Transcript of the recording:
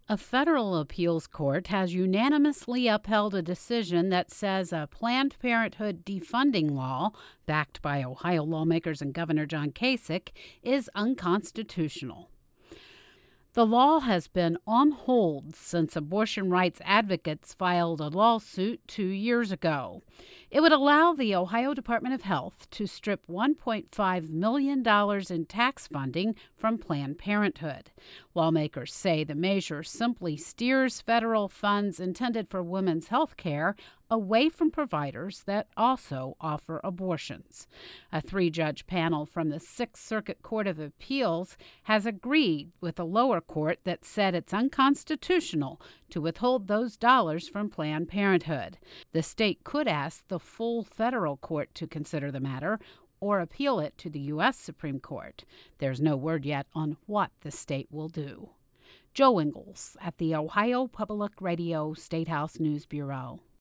A federal appeals court has unanimously upheld a decision that says a Planned Parenthood defunding law, backed by Ohio lawmakers and Governor John Kasich, is unconstitutional. The law has been on hold since abortion rights advocates filed a lawsuit 2 years ago. It would allow the Ohio Department of Health to strip $1.5 million in tax funding from Planned Parenthood. Lawmakers say the measure simply steers federal funds intended for women's health care away from providers that also offer abortions. A 3-judge panel from the Sixth Circuit Court of Appeals has agreed with a lower court that said it's unconstitutional to withhold those dollars from Planned Parenthood. The state could ask the full federal court to consider the matter or appeal it to the U.S. Supreme Court. There's no word yet on what the state will do. Joe Ingles at the Ohio Public Radio State House News Bureau.